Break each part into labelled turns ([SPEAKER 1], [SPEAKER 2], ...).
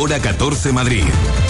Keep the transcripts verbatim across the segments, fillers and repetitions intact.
[SPEAKER 1] Hora catorce Madrid.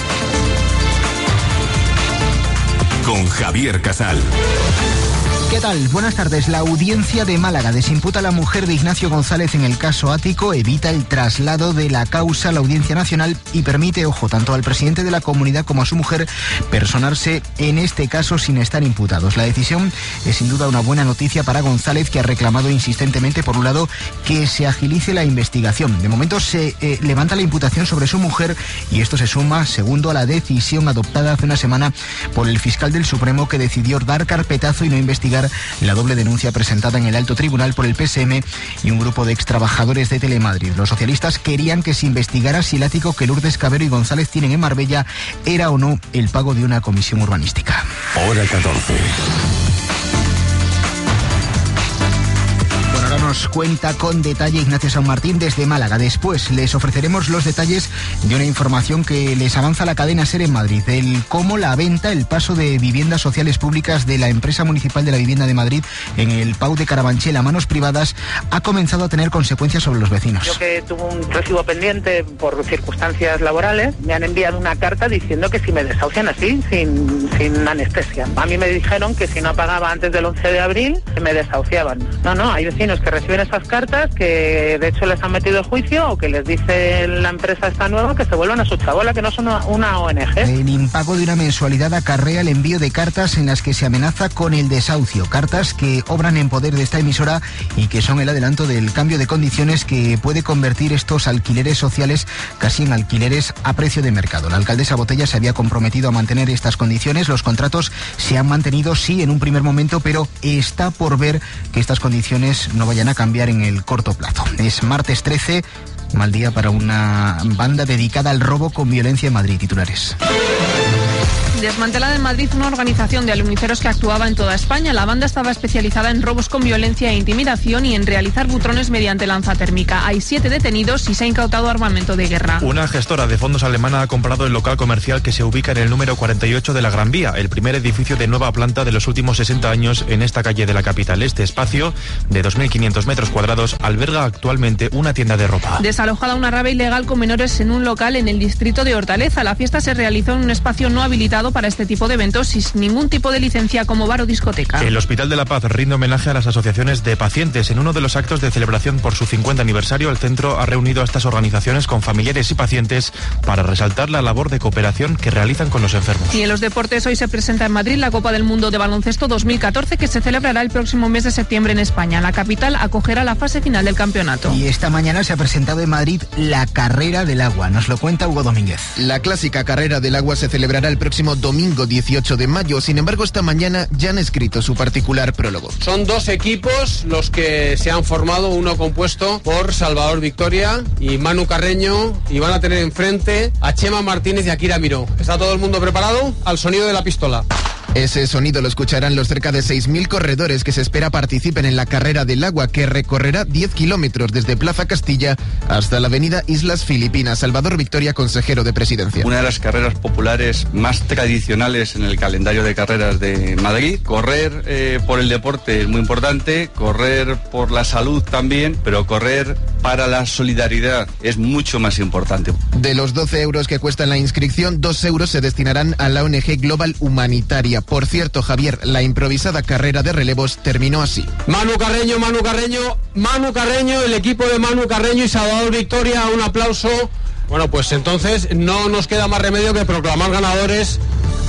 [SPEAKER 1] Con Javier Casal.
[SPEAKER 2] ¿Qué tal? Buenas tardes. La audiencia de Málaga desimputa a la mujer de Ignacio González en el caso Ático, evita el traslado de la causa a la Audiencia Nacional y permite, ojo, tanto al presidente de la comunidad como a su mujer personarse en este caso sin estar imputados. La decisión es sin duda una buena noticia para González, que ha reclamado insistentemente, por un lado, que se agilice la investigación. De momento se eh, levanta la imputación sobre su mujer y esto se suma, segundo, a la decisión adoptada hace una semana por el fiscal del Supremo, que decidió dar carpetazo y no investigar la doble denuncia presentada en el alto tribunal por el P S M y un grupo de extrabajadores de Telemadrid. Los socialistas querían que se investigara si el ático que Lourdes Cabero y González tienen en Marbella era o no el pago de una comisión urbanística.
[SPEAKER 1] Hora catorce.
[SPEAKER 2] Nos cuenta con detalle Ignacio San Martín desde Málaga. Después les ofreceremos los detalles de una información que les avanza la cadena SER en Madrid, el cómo la venta, el paso de viviendas sociales públicas de la empresa municipal de la vivienda de Madrid en el Pau de Carabanchel a manos privadas ha comenzado a tener consecuencias sobre los vecinos.
[SPEAKER 3] Yo, que tuve un recibo pendiente por circunstancias laborales, me han enviado una carta diciendo que si me desahucian así, sin, sin anestesia. A mí me dijeron que si no pagaba antes del once de abril, me desahuciaban. No, no, hay vecinos que reciben esas cartas que de hecho les han metido en juicio o que les dice la empresa esta nueva que se vuelvan a su chabola, que no son una, una O N G.
[SPEAKER 2] El impago de una mensualidad acarrea el envío de cartas en las que se amenaza con el desahucio, cartas que obran en poder de esta emisora y que son el adelanto del cambio de condiciones que puede convertir estos alquileres sociales casi en alquileres a precio de mercado. La alcaldesa Botella se había comprometido a mantener estas condiciones. Los contratos se han mantenido, sí, en un primer momento, pero está por ver que estas condiciones no vayan a cambiar en el corto plazo. Es martes trece, mal día para una banda dedicada al robo con violencia en Madrid. Titulares.
[SPEAKER 4] Desmantelada en Madrid una organización de aluniceros que actuaba en toda España. La banda estaba especializada en robos con violencia e intimidación y en realizar butrones mediante lanza térmica. Hay siete detenidos y se ha incautado armamento de guerra.
[SPEAKER 5] Una gestora de fondos alemana ha comprado el local comercial que se ubica en el número cuarenta y ocho de la Gran Vía, el primer edificio de nueva planta de los últimos sesenta años en esta calle de la capital. Este espacio, de dos mil quinientos metros cuadrados, alberga actualmente una tienda de ropa.
[SPEAKER 4] Desalojada una rave ilegal con menores en un local en el distrito de Hortaleza. La fiesta se realizó en un espacio no habilitado para este tipo de eventos sin ningún tipo de licencia como bar o discoteca.
[SPEAKER 5] El Hospital de la Paz rinde homenaje a las asociaciones de pacientes. En uno de los actos de celebración por su cincuenta aniversario, el centro ha reunido a estas organizaciones con familiares y pacientes para resaltar la labor de cooperación que realizan con los enfermos.
[SPEAKER 4] Y en los deportes, hoy se presenta en Madrid la Copa del Mundo de Baloncesto dos mil catorce, que se celebrará el próximo mes de septiembre en España. La capital acogerá la fase final del campeonato.
[SPEAKER 2] Y esta mañana se ha presentado en Madrid la Carrera del Agua. Nos lo cuenta Hugo Domínguez.
[SPEAKER 6] La clásica Carrera del Agua se celebrará el próximo domingo dieciocho de mayo. Sin embargo, esta mañana ya han escrito su particular prólogo.
[SPEAKER 7] Son dos equipos los que se han formado, uno compuesto por Salvador Victoria y Manu Carreño, y van a tener enfrente a Chema Martínez y Akira Miró. ¿Está todo el mundo preparado? Al sonido de la pistola.
[SPEAKER 6] Ese sonido lo escucharán los cerca de seis mil corredores que se espera participen en la Carrera del Agua, que recorrerá diez kilómetros desde Plaza Castilla hasta la avenida Islas Filipinas. Salvador Victoria, consejero de Presidencia.
[SPEAKER 8] Una de las carreras populares más tradicionales en el calendario de carreras de Madrid. Correr eh, por el deporte es muy importante, correr por la salud también, pero correr para la solidaridad es mucho más importante.
[SPEAKER 6] De los doce euros que cuesta la inscripción, dos euros se destinarán a la O N G Global Humanitaria. Por cierto, Javier, la improvisada carrera de relevos terminó así.
[SPEAKER 7] Manu Carreño, Manu Carreño, Manu Carreño, el equipo de Manu Carreño y Salvador Victoria, un aplauso. Bueno, pues entonces no nos queda más remedio que proclamar ganadores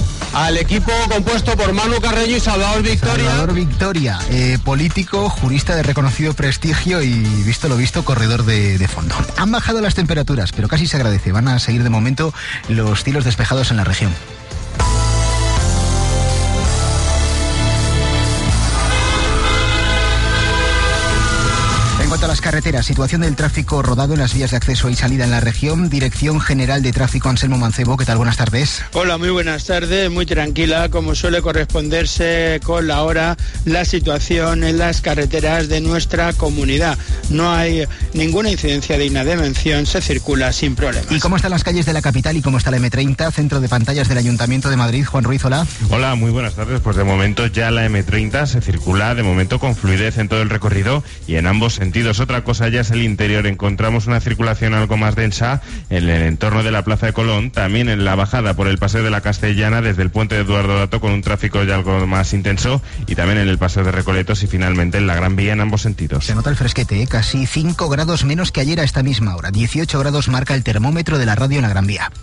[SPEAKER 7] al equipo compuesto por Manu Carreño y Salvador Victoria.
[SPEAKER 2] Salvador Victoria, eh, político, jurista de reconocido prestigio y, visto lo visto, corredor de, de fondo. Han bajado las temperaturas, pero casi se agradece. Van a seguir de momento los cielos despejados en la región. En cuanto a las carreteras, situación del tráfico rodado en las vías de acceso y salida en la región. Dirección General de Tráfico, Anselmo Mancebo, ¿qué tal? Buenas tardes.
[SPEAKER 9] Hola, muy buenas tardes, muy tranquila, como suele corresponderse con la hora, la situación en las carreteras de nuestra comunidad. No hay ninguna incidencia digna de mención, se circula sin problemas.
[SPEAKER 2] ¿Y cómo están las calles de la capital y cómo está la eme treinta? Centro de pantallas del Ayuntamiento de Madrid, Juan Ruiz, hola.
[SPEAKER 10] Hola, muy buenas tardes. Pues de momento ya la eme treinta se circula de momento con fluidez en todo el recorrido y en ambos sentidos. Otra otra cosa ya es el interior. Encontramos una circulación algo más densa en el entorno de la Plaza de Colón, también en la bajada por el Paseo de la Castellana desde el puente de Eduardo Dato con un tráfico ya algo más intenso, y también en el Paseo de Recoletos y finalmente en la Gran Vía en ambos sentidos.
[SPEAKER 2] Se nota el fresquete, ¿eh? Casi cinco grados menos que ayer a esta misma hora. dieciocho grados marca el termómetro de la radio en la Gran Vía.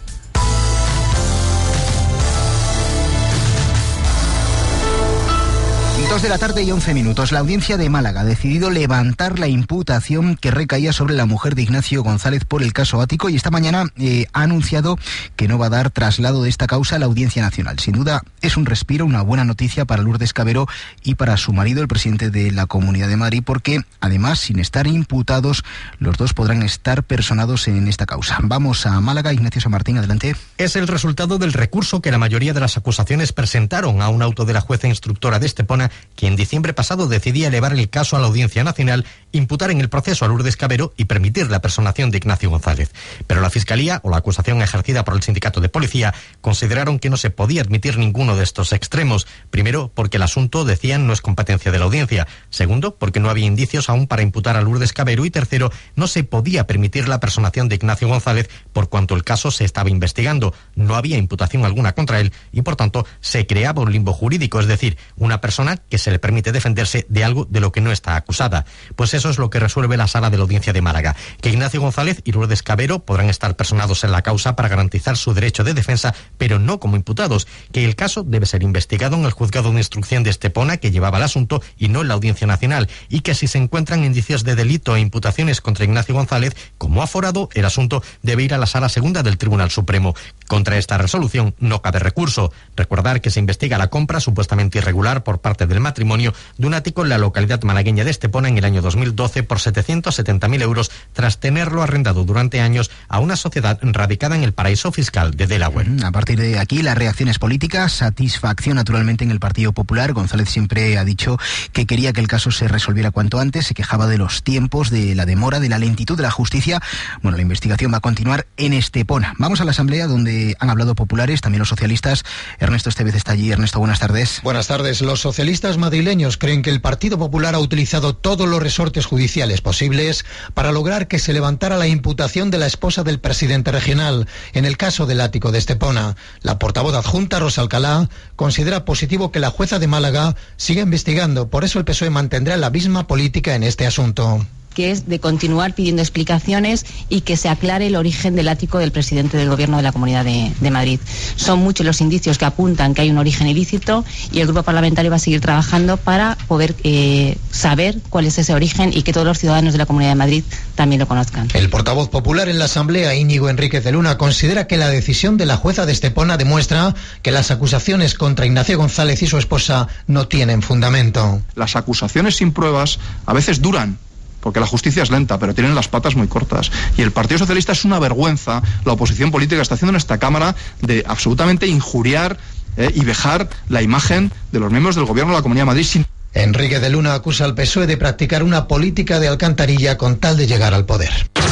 [SPEAKER 2] Dos de la tarde y once minutos. La audiencia de Málaga ha decidido levantar la imputación que recaía sobre la mujer de Ignacio González por el caso Ático, y esta mañana eh, ha anunciado que no va a dar traslado de esta causa a la Audiencia Nacional. Sin duda es un respiro, una buena noticia para Lourdes Cabero y para su marido, el presidente de la Comunidad de Madrid, porque además, sin estar imputados, los dos podrán estar personados en esta causa. Vamos a Málaga. Ignacio San Martín, adelante.
[SPEAKER 11] Es el resultado del recurso que la mayoría de las acusaciones presentaron a un auto de la jueza instructora de Estepona, que en diciembre pasado decidía elevar el caso a la Audiencia Nacional, imputar en el proceso a Lourdes Cabero y permitir la personación de Ignacio González. Pero la Fiscalía, o la acusación ejercida por el Sindicato de Policía, consideraron que no se podía admitir ninguno de estos extremos. Primero, porque el asunto, decían, no es competencia de la Audiencia. Segundo, porque no había indicios aún para imputar a Lourdes Cabero. Y tercero, no se podía permitir la personación de Ignacio González por cuanto el caso se estaba investigando. No había imputación alguna contra él y, por tanto, se creaba un limbo jurídico, es decir, una persona que se le permite defenderse de algo de lo que no está acusada. Pues eso es lo que resuelve la Sala de la Audiencia de Málaga, que Ignacio González y Lourdes Cabero podrán estar personados en la causa para garantizar su derecho de defensa, pero no como imputados, que el caso debe ser investigado en el juzgado de instrucción de Estepona, que llevaba el asunto, y no en la Audiencia Nacional, y que si se encuentran indicios de delito e imputaciones contra Ignacio González, como aforado, el asunto debe ir a la Sala Segunda del Tribunal Supremo. Contra esta resolución no cabe recurso. Recordar que se investiga la compra supuestamente irregular por parte del matrimonio de un ático en la localidad malagueña de Estepona en el año dos mil doce por setecientos setenta mil euros, tras tenerlo arrendado durante años a una sociedad radicada en el paraíso fiscal de Delaware.
[SPEAKER 2] A partir de aquí, las reacciones políticas, satisfacción naturalmente en el Partido Popular. González siempre ha dicho que quería que el caso se resolviera cuanto antes, se quejaba de los tiempos, de la demora, de la lentitud de la justicia. Bueno, la investigación va a continuar en Estepona. Vamos a la asamblea donde han hablado populares, también los socialistas. Ernesto Estevez está allí. Ernesto, buenas tardes.
[SPEAKER 12] Buenas tardes. Los socialistas madrileños creen que el Partido Popular ha utilizado todos los resortes judiciales posibles para lograr que se levantara la imputación de la esposa del presidente regional en el caso del ático de Estepona. La portavoz adjunta, Rosa Alcalá, considera positivo que la jueza de Málaga siga investigando. Por eso el P S O E mantendrá la misma política en este asunto,
[SPEAKER 13] que es de continuar pidiendo explicaciones y que se aclare el origen del ático del presidente del Gobierno de la Comunidad de, de Madrid. Son muchos los indicios que apuntan que hay un origen ilícito y el Grupo Parlamentario va a seguir trabajando para poder eh, saber cuál es ese origen y que todos los ciudadanos de la Comunidad de Madrid también lo conozcan.
[SPEAKER 12] El portavoz popular en la Asamblea, Íñigo Enríquez de Luna, considera que la decisión de la jueza de Estepona demuestra que las acusaciones contra Ignacio González y su esposa no tienen fundamento.
[SPEAKER 14] Las acusaciones sin pruebas a veces duran, porque la justicia es lenta, pero tienen las patas muy cortas. Y el Partido Socialista es una vergüenza, la oposición política está haciendo en esta Cámara, de absolutamente injuriar eh, y vejar la imagen de los miembros del Gobierno de la Comunidad de Madrid. Sin...
[SPEAKER 12] Enrique de Luna acusa al P S O E de practicar una política de alcantarilla con tal de llegar al poder.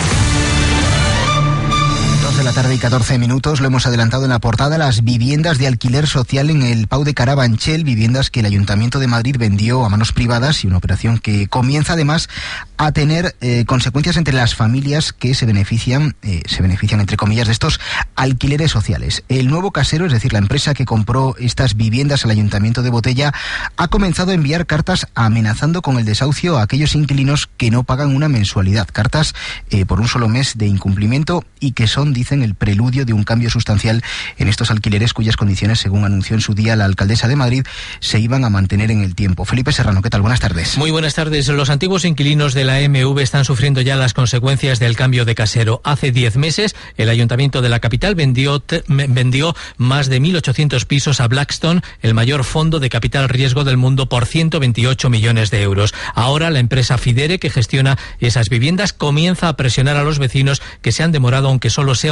[SPEAKER 2] De la tarde y catorce minutos, lo hemos adelantado en la portada, las viviendas de alquiler social en el Pau de Carabanchel, viviendas que el Ayuntamiento de Madrid vendió a manos privadas, y una operación que comienza además a tener eh, consecuencias entre las familias que se benefician, eh, se benefician entre comillas de estos alquileres sociales. El nuevo casero, es decir, la empresa que compró estas viviendas al Ayuntamiento de Botella, ha comenzado a enviar cartas amenazando con el desahucio a aquellos inquilinos que no pagan una mensualidad, cartas eh, por un solo mes de incumplimiento, y que son, dicen, el preludio de un cambio sustancial en estos alquileres cuyas condiciones, según anunció en su día la alcaldesa de Madrid, se iban a mantener en el tiempo. Felipe Serrano, ¿qué tal? Buenas tardes.
[SPEAKER 15] Muy buenas tardes. Los antiguos inquilinos de la M V están sufriendo ya las consecuencias del cambio de casero. Hace diez meses el Ayuntamiento de la capital vendió, vendió más de mil ochocientos pisos a Blackstone, el mayor fondo de capital riesgo del mundo, por ciento veintiocho millones de euros. Ahora la empresa Fidere, que gestiona esas viviendas, comienza a presionar a los vecinos que se han demorado, aunque solo sea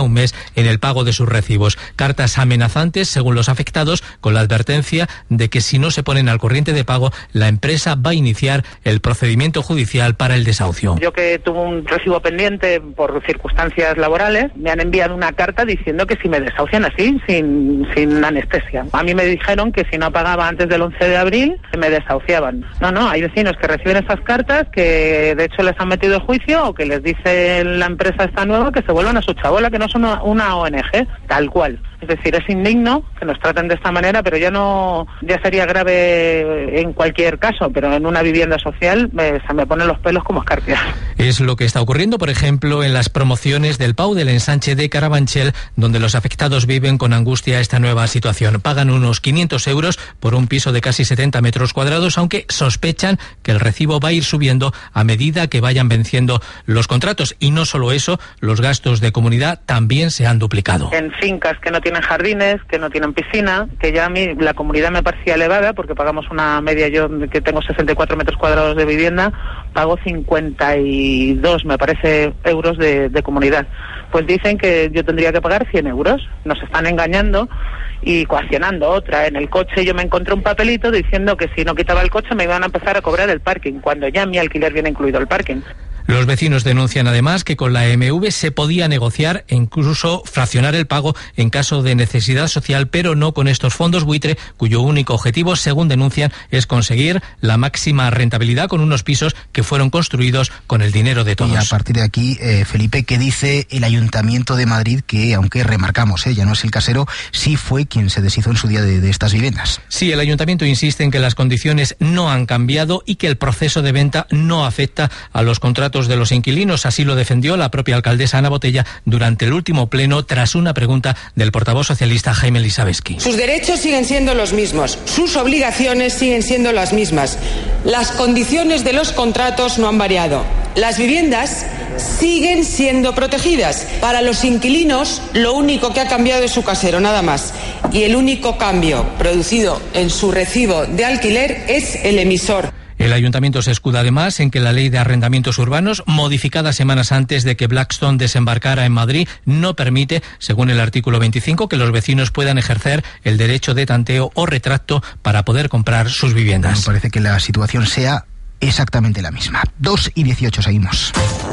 [SPEAKER 15] un mes en el pago de sus recibos. Cartas amenazantes, según los afectados, con la advertencia de que si no se ponen al corriente de pago, la empresa va a iniciar el procedimiento judicial para el desahucio.
[SPEAKER 3] Yo que tuve un recibo pendiente por circunstancias laborales, me han enviado una carta diciendo que si me desahucian así, sin, sin anestesia. A mí me dijeron que si no pagaba antes del once de abril, me desahuciaban. No, no, hay vecinos que reciben esas cartas que de hecho les han metido en juicio o que les dice la empresa esta nueva que se vuelvan a su chabola, que no son una, una O N G, tal cual. Es decir, es indigno que nos traten de esta manera, pero ya no, ya sería grave en cualquier caso, pero en una vivienda social me, se me ponen los pelos como escarpias.
[SPEAKER 15] Es lo que está ocurriendo, por ejemplo, en las promociones del Pau del ensanche de Carabanchel, donde los afectados viven con angustia esta nueva situación. Pagan unos quinientos euros por un piso de casi setenta metros cuadrados, aunque sospechan que el recibo va a ir subiendo a medida que vayan venciendo los contratos. Y no solo eso, los gastos de comunidad también se han duplicado.
[SPEAKER 3] En fincas que no tienen jardines, que no tienen piscina, que ya a mí la comunidad me parecía elevada porque pagamos una media, yo que tengo sesenta y cuatro metros cuadrados de vivienda, pago cincuenta y dos, me parece, euros de, de comunidad. Pues dicen que yo tendría que pagar cien euros. Nos están engañando y coaccionando. Otra, en el coche yo me encontré un papelito diciendo que si no quitaba el coche me iban a empezar a cobrar el parking, cuando ya en mi alquiler viene incluido el parking.
[SPEAKER 15] Los vecinos denuncian además que con la E M V se podía negociar e incluso fraccionar el pago en caso de necesidad social, pero no con estos fondos buitre, cuyo único objetivo, según denuncian, es conseguir la máxima rentabilidad con unos pisos que fueron construidos con el dinero de todos.
[SPEAKER 2] Y a partir de aquí, eh, Felipe, ¿qué dice el Ayuntamiento de Madrid? Que, aunque remarcamos, eh, ya no es el casero, sí fue quien se deshizo en su día de, de estas viviendas.
[SPEAKER 15] Sí, el Ayuntamiento insiste en que las condiciones no han cambiado y que el proceso de venta no afecta a los contratos de los inquilinos. Así lo defendió la propia alcaldesa Ana Botella durante el último pleno tras una pregunta del portavoz socialista Jaime Lisabeski.
[SPEAKER 16] Sus derechos siguen siendo los mismos, sus obligaciones siguen siendo las mismas. Las condiciones de los contratos no han variado. Las viviendas siguen siendo protegidas. Para los inquilinos, lo único que ha cambiado es su casero, nada más. Y el único cambio producido en su recibo de alquiler es el emisor.
[SPEAKER 15] El Ayuntamiento se escuda además en que la Ley de Arrendamientos Urbanos, modificada semanas antes de que Blackstone desembarcara en Madrid, no permite, según el artículo veinticinco, que los vecinos puedan ejercer el derecho de tanteo o retracto para poder comprar sus viviendas.
[SPEAKER 2] Me parece que la situación sea exactamente la misma. dos y dieciocho, seguimos.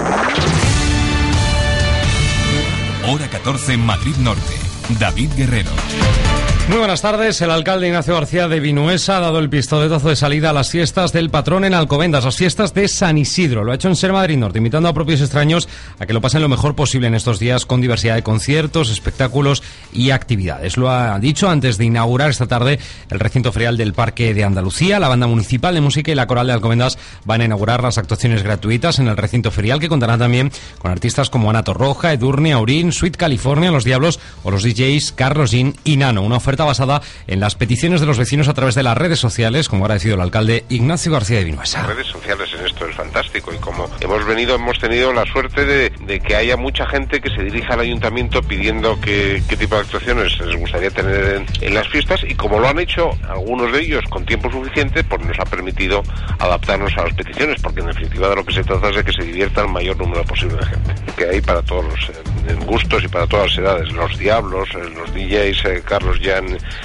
[SPEAKER 1] Hora catorce, Madrid Norte. David Guerrero.
[SPEAKER 17] Muy buenas tardes. El alcalde Ignacio García de Vinuesa ha dado el pistoletazo de salida a las fiestas del patrón en Alcobendas, las fiestas de San Isidro. Lo ha hecho en Ser Madrid Norte, invitando a propios extraños a que lo pasen lo mejor posible en estos días con diversidad de conciertos, espectáculos y actividades. Lo ha dicho antes de inaugurar esta tarde el recinto ferial del Parque de Andalucía. La Banda Municipal de Música y la Coral de Alcobendas van a inaugurar las actuaciones gratuitas en el recinto ferial, que contará también con artistas como Ana Torroja, Edurne, Aurín, Sweet California, Los Diablos o los D Js Carlos Jean y Nano. Una oferta basada en las peticiones de los vecinos a través de las redes sociales, como ha agradecido el alcalde Ignacio García de Vinuesa.
[SPEAKER 18] Las redes sociales en esto es fantástico, y como hemos venido, hemos tenido la suerte de, de que haya mucha gente que se dirija al ayuntamiento pidiendo que, qué tipo de actuaciones les gustaría tener en, en las fiestas, y como lo han hecho algunos de ellos con tiempo suficiente, pues nos ha permitido adaptarnos a las peticiones, porque en definitiva de lo que se trata es de que se divierta el mayor número posible de gente, que hay para todos los eh, gustos y para todas las edades. Los Diablos, eh, los D Js eh, Carlos Jan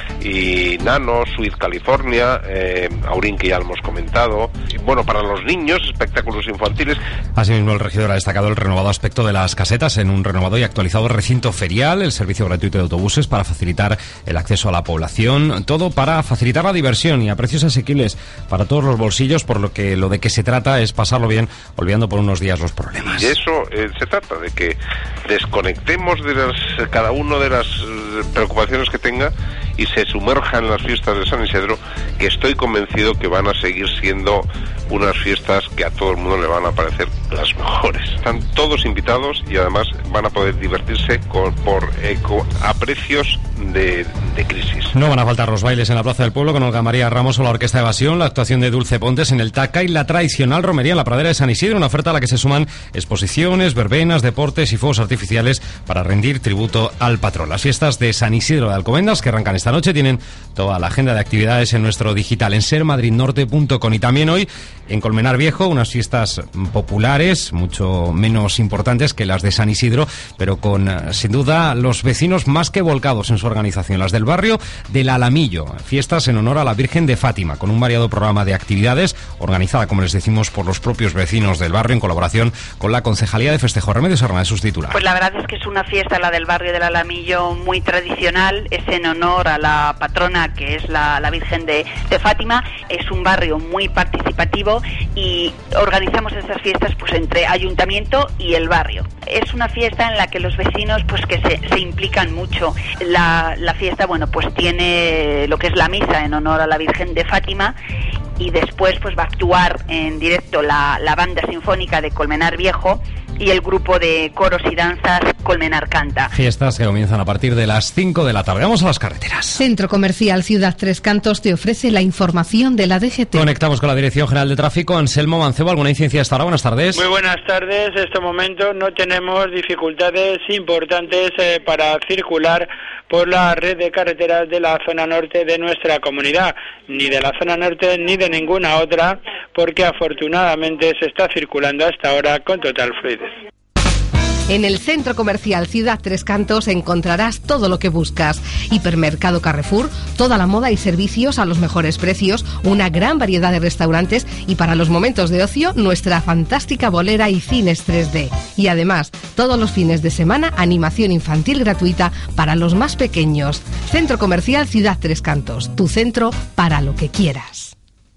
[SPEAKER 18] y Nano, Sweet California, eh, Aurín, que ya lo hemos comentado, y bueno, para los niños, espectáculos infantiles.
[SPEAKER 17] Asimismo, el regidor ha destacado el renovado aspecto de las casetas en un renovado y actualizado recinto ferial, el servicio gratuito de autobuses para facilitar el acceso a la población, todo para facilitar la diversión y a precios asequibles para todos los bolsillos, por lo que lo de que se trata es pasarlo bien, olvidando por unos días los problemas.
[SPEAKER 18] Y de eso eh, se trata, de que desconectemos de las, cada uno de las preocupaciones que tenga y se sumerja en las fiestas de San Isidro, que estoy convencido que van a seguir siendo unas fiestas que a todo el mundo le van a parecer las mejores. Están todos invitados y además van a poder divertirse con, por, eh, con, a precios de, de crisis.
[SPEAKER 17] No van a faltar los bailes en la Plaza del Pueblo con Olga María Ramos o la Orquesta Evasión, la actuación de Dulce Pontes en el Taca y la tradicional romería en la Pradera de San Isidro, una oferta a la que se suman exposiciones, verbenas, deportes y fuegos artificiales para rendir tributo al patrón. Las fiestas de San Isidro de Alcobendas, que arrancan esta noche, tienen toda la agenda de actividades en nuestro digital en ser madrid norte punto com, y también hoy en Colmenar Viejo unas fiestas populares populares, mucho menos importantes que las de San Isidro, pero con, sin duda, los vecinos más que volcados en su organización. Las del barrio del Alamillo, fiestas en honor a la Virgen de Fátima, con un variado programa de actividades, organizada, como les decimos, por los propios vecinos del barrio, en colaboración con la Concejalía de Festejo. Remedios Hernández, sus titulares.
[SPEAKER 19] Pues la verdad es que es una fiesta, la del barrio del Alamillo, muy tradicional, es en honor a la patrona, que es la, la Virgen de, de Fátima. Es un barrio muy participativo y organizamos estas fiestas pues entre ayuntamiento y el barrio. Es una fiesta en la que los vecinos pues que se, se implican mucho. La, la fiesta, bueno, pues tiene lo que es la misa en honor a la Virgen de Fátima, y después pues va a actuar en directo la, la banda sinfónica de Colmenar Viejo y el grupo de coros y danzas Colmenar Canta.
[SPEAKER 17] Fiestas que comienzan a partir de las cinco de la tarde. Vamos a las carreteras.
[SPEAKER 20] Centro Comercial Ciudad Tres Cantos te ofrece la información de la D G T.
[SPEAKER 17] Conectamos con la Dirección General de Tráfico. Anselmo Mancebo, ¿alguna incidencia hasta ahora? Buenas tardes.
[SPEAKER 9] Muy buenas tardes. En este momento no tenemos dificultades importantes eh, para circular por la red de carreteras de la zona norte de nuestra comunidad, ni de la zona norte ni de ninguna otra, porque afortunadamente se está circulando hasta ahora con total fluidez.
[SPEAKER 20] En el Centro Comercial Ciudad Tres Cantos encontrarás todo lo que buscas. Hipermercado Carrefour, toda la moda y servicios a los mejores precios, una gran variedad de restaurantes y para los momentos de ocio, nuestra fantástica bolera y cines tres D. Y además, todos los fines de semana, animación infantil gratuita para los más pequeños. Centro Comercial Ciudad Tres Cantos, tu centro para lo que quieras.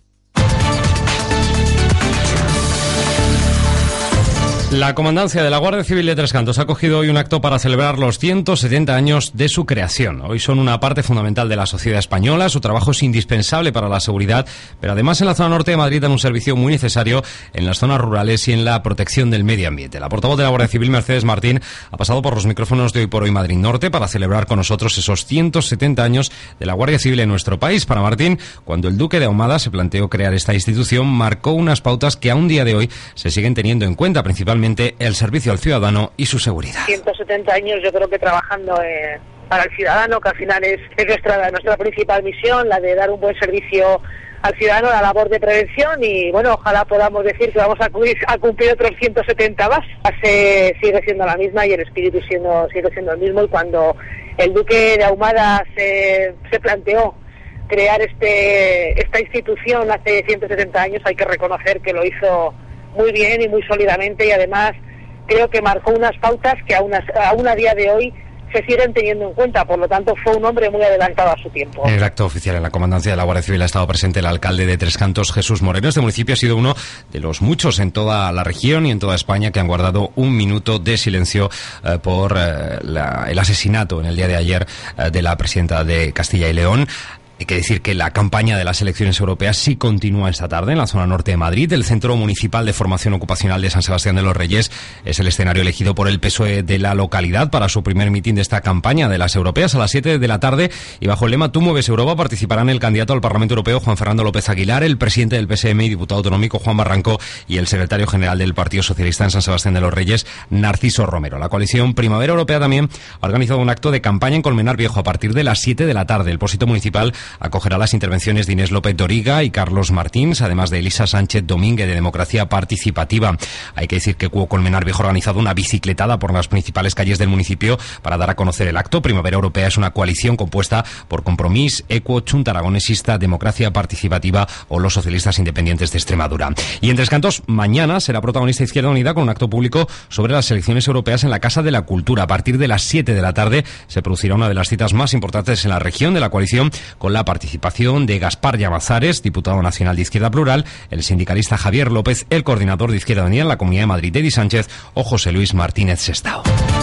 [SPEAKER 17] La Comandancia de la Guardia Civil de Tres Cantos ha acogido hoy un acto para celebrar los ciento setenta años de su creación. Hoy son una parte fundamental de la sociedad española, su trabajo es indispensable para la seguridad, pero además en la zona norte de Madrid dan un servicio muy necesario en las zonas rurales y en la protección del medio ambiente. La portavoz de la Guardia Civil, Mercedes Martín, ha pasado por los micrófonos de Hoy por Hoy Madrid Norte para celebrar con nosotros esos ciento setenta años de la Guardia Civil en nuestro país. Para Martín, cuando el Duque de Ahumada se planteó crear esta institución, marcó unas pautas que a un día de hoy se siguen teniendo en cuenta, principalmente el servicio al ciudadano y su seguridad.
[SPEAKER 3] ciento setenta años yo creo que trabajando eh, para el ciudadano, que al final es, es nuestra, nuestra principal misión, la de dar un buen servicio al ciudadano, la labor de prevención, y bueno, ojalá podamos decir que vamos a cumplir, a cumplir otros ciento setenta más. La base sigue siendo la misma y el espíritu siendo, sigue siendo el mismo, y cuando el Duque de Ahumada se, se planteó crear este esta institución hace ciento setenta años, hay que reconocer que lo hizo muy bien y muy sólidamente, y además creo que marcó unas pautas que aún a, aún a día de hoy se siguen teniendo en cuenta. Por lo tanto, fue un hombre muy adelantado a su tiempo.
[SPEAKER 17] En el acto oficial en la Comandancia de la Guardia Civil ha estado presente el alcalde de Tres Cantos, Jesús Moreno. Este municipio ha sido uno de los muchos en toda la región y en toda España que han guardado un minuto de silencio eh, por eh, la, el asesinato en el día de ayer eh, de la presidenta de Castilla y León. Hay que decir que la campaña de las elecciones europeas sí continúa esta tarde en la zona norte de Madrid. El Centro Municipal de Formación Ocupacional de San Sebastián de los Reyes es el escenario elegido por el P S O E de la localidad para su primer mitin de esta campaña de las europeas a las siete de la tarde, y bajo el lema Tú mueves Europa participarán el candidato al Parlamento Europeo Juan Fernando López Aguilar, el presidente del P S M y diputado autonómico Juan Barranco y el secretario general del Partido Socialista en San Sebastián de los Reyes, Narciso Romero. La coalición Primavera Europea también ha organizado un acto de campaña en Colmenar Viejo a partir de las siete de la tarde. El Pósito Municipal acogerá las intervenciones de Inés López Doriga y Carlos Martins, además de Elisa Sánchez Domínguez de Democracia Participativa. Hay que decir que Cuo Colmenar Viejo ha organizado una bicicletada por las principales calles del municipio para dar a conocer el acto. Primavera Europea es una coalición compuesta por Compromís, Equo, Chunta Aragonesista, Democracia Participativa o los socialistas independientes de Extremadura. Y en Tres Cantos, mañana será protagonista Izquierda Unida con un acto público sobre las elecciones europeas en la Casa de la Cultura. A partir de las siete de la tarde se producirá una de las citas más importantes en la región de la coalición, con la participación de Gaspar Llamazares, diputado nacional de Izquierda Plural, el sindicalista Javier López, el coordinador de Izquierda Unida en la Comunidad de Madrid, Edi Sánchez, o José Luis Martínez Sestao.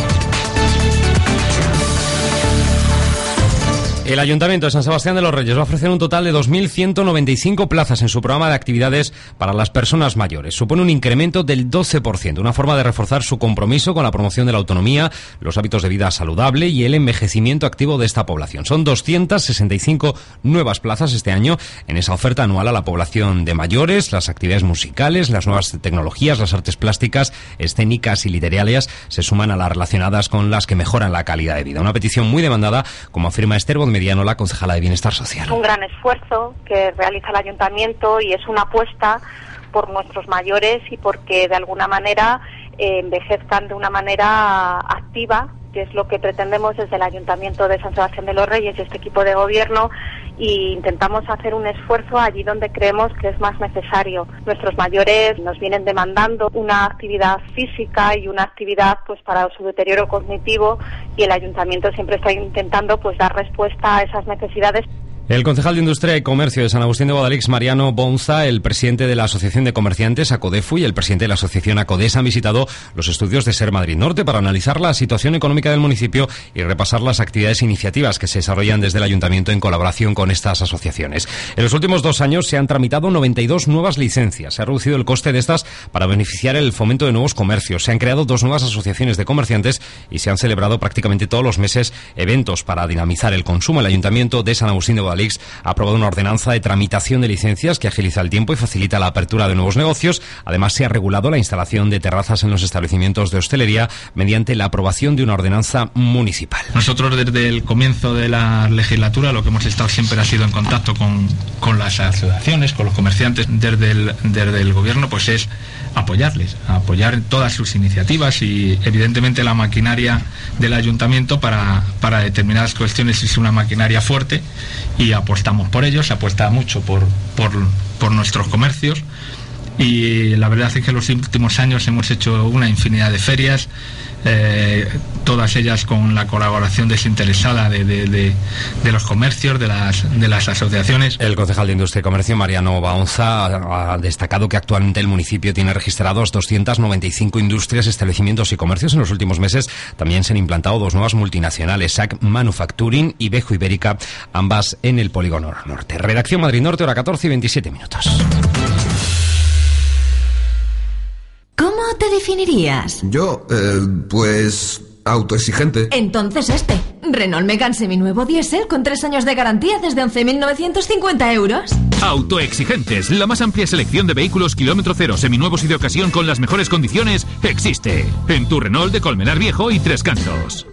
[SPEAKER 17] El Ayuntamiento de San Sebastián de los Reyes va a ofrecer un total de dos mil ciento noventa y cinco plazas en su programa de actividades para las personas mayores. Supone un incremento del doce por ciento, una forma de reforzar su compromiso con la promoción de la autonomía, los hábitos de vida saludable y el envejecimiento activo de esta población. Son doscientas sesenta y cinco nuevas plazas este año en esa oferta anual a la población de mayores. Las actividades musicales, las nuevas tecnologías, las artes plásticas, escénicas y literarias se suman a las relacionadas con las que mejoran la calidad de vida. Una petición muy demandada, como afirma Esther Mediano, la concejala de Bienestar Social.
[SPEAKER 21] Es un gran esfuerzo que realiza el Ayuntamiento y es una apuesta por nuestros mayores y porque de alguna manera eh, envejezcan de una manera activa, que es lo que pretendemos desde el Ayuntamiento de San Sebastián de los Reyes y este equipo de gobierno, y intentamos hacer un esfuerzo allí donde creemos que es más necesario. Nuestros mayores nos vienen demandando una actividad física y una actividad pues para su deterioro cognitivo, y el Ayuntamiento siempre está intentando pues dar respuesta a esas necesidades.
[SPEAKER 17] El concejal de Industria y Comercio de San Agustín de Guadalix, Mariano Bonza, el presidente de la Asociación de Comerciantes, ACODEFU, y el presidente de la Asociación ACODES han visitado los estudios de SER Madrid Norte para analizar la situación económica del municipio y repasar las actividades e iniciativas que se desarrollan desde el Ayuntamiento en colaboración con estas asociaciones. En los últimos dos años se han tramitado noventa y dos nuevas licencias. Se ha reducido el coste de estas para beneficiar el fomento de nuevos comercios. Se han creado dos nuevas asociaciones de comerciantes y se han celebrado prácticamente todos los meses eventos para dinamizar el consumo. El Ayuntamiento de San Agustín de Guadalix ha aprobado una ordenanza de tramitación de licencias que agiliza el tiempo y facilita la apertura de nuevos negocios. Además, se ha regulado la instalación de terrazas en los establecimientos de hostelería mediante la aprobación de una ordenanza municipal.
[SPEAKER 22] Nosotros desde el comienzo de la legislatura lo que hemos estado siempre ha sido en contacto con, con las asociaciones, con los comerciantes desde el, desde el gobierno, pues es apoyarles, apoyar todas sus iniciativas y evidentemente la maquinaria del ayuntamiento para, para determinadas cuestiones es una maquinaria fuerte y apostamos por ello, se apuesta mucho por, por, por nuestros comercios y la verdad es que en los últimos años hemos hecho una infinidad de ferias, eh, todas ellas con la colaboración desinteresada de, de, de, de los comercios, de las, de las asociaciones.
[SPEAKER 17] El concejal de Industria y Comercio, Mariano Baonza, ha destacado que actualmente el municipio tiene registrados doscientas noventa y cinco industrias, establecimientos y comercios. En los últimos meses también se han implantado dos nuevas multinacionales, S A C Manufacturing y Bejo Ibérica, ambas en el Polígono Norte. Redacción Madrid Norte, hora catorce y veintisiete minutos.
[SPEAKER 23] ¿Cómo te definirías?
[SPEAKER 24] Yo, eh, pues... autoexigente.
[SPEAKER 23] Entonces este, Renault Megane seminuevo diésel con tres años de garantía desde once mil novecientos cincuenta euros.
[SPEAKER 1] Autoexigentes, la más amplia selección de vehículos kilómetro cero, seminuevos y de ocasión con las mejores condiciones, existe. En tu Renault de Colmenar Viejo y Tres Cantos.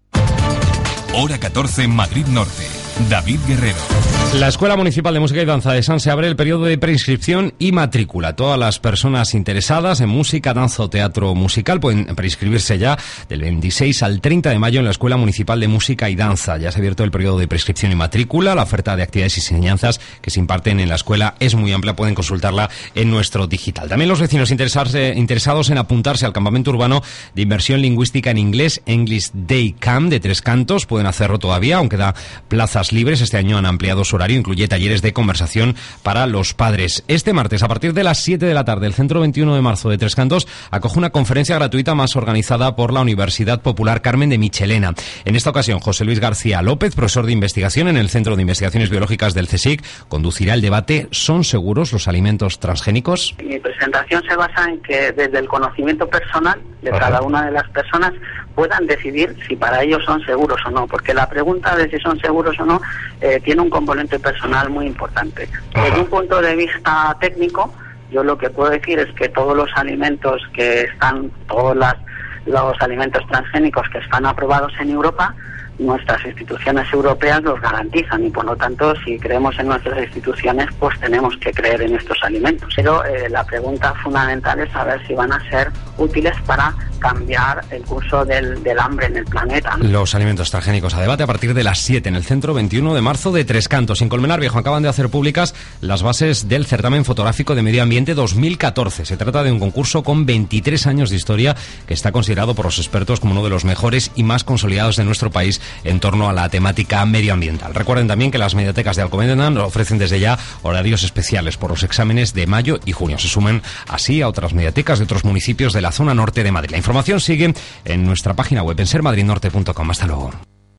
[SPEAKER 1] Hora catorce en Madrid Norte. David Guerrero.
[SPEAKER 17] La Escuela Municipal de Música y Danza de San se abre el periodo de preinscripción y matrícula. Todas las personas interesadas en música, danza o teatro musical pueden preinscribirse ya del veintiséis al treinta de mayo en la Escuela Municipal de Música y Danza. Ya se ha abierto el periodo de preinscripción y matrícula. La oferta de actividades y enseñanzas que se imparten en la escuela es muy amplia. Pueden consultarla en nuestro digital. También los vecinos interesarse, interesados en apuntarse al campamento urbano de inversión lingüística en inglés, English Day Camp de Tres Cantos, pueden hacerlo todavía, aunque da plazas libres. Este año han ampliado su horario, incluye talleres de conversación para los padres. Este martes, a partir de las siete de la tarde, el Centro veintiuno de marzo de Tres Cantos acoge una conferencia gratuita más organizada por la Universidad Popular Carmen de Michelena. En esta ocasión, José Luis García López, profesor de investigación en el Centro de Investigaciones Biológicas del CSIC, conducirá el debate ¿son seguros los alimentos transgénicos?
[SPEAKER 3] Mi presentación se basa en que desde el conocimiento personal de cada una de las personas puedan decidir si para ellos son seguros o no, porque la pregunta de si son seguros o no eh, tiene un componente personal muy importante. Desde un punto de vista técnico, yo lo que puedo decir es que todos los alimentos que están, todos las, los alimentos transgénicos que están aprobados en Europa, nuestras instituciones europeas los garantizan y por lo tanto si creemos en nuestras instituciones pues tenemos que creer en estos alimentos. Pero eh, la pregunta fundamental es saber si van a ser útiles para cambiar el curso del, del hambre en el planeta.
[SPEAKER 17] Los alimentos transgénicos a debate a partir de las siete en el Centro veintiuno de marzo de Tres Cantos. En Colmenar Viejo acaban de hacer públicas las bases del certamen fotográfico de medio ambiente dos mil catorce. Se trata de un concurso con veintitrés años de historia que está considerado por los expertos como uno de los mejores y más consolidados de nuestro país en torno a la temática medioambiental. Recuerden también que las mediatecas de Alcobendas ofrecen desde ya horarios especiales por los exámenes de mayo y junio. Se sumen así a otras mediatecas de otros municipios de la zona norte de Madrid. La información sigue en nuestra página web en ser madrid norte punto com. Hasta luego.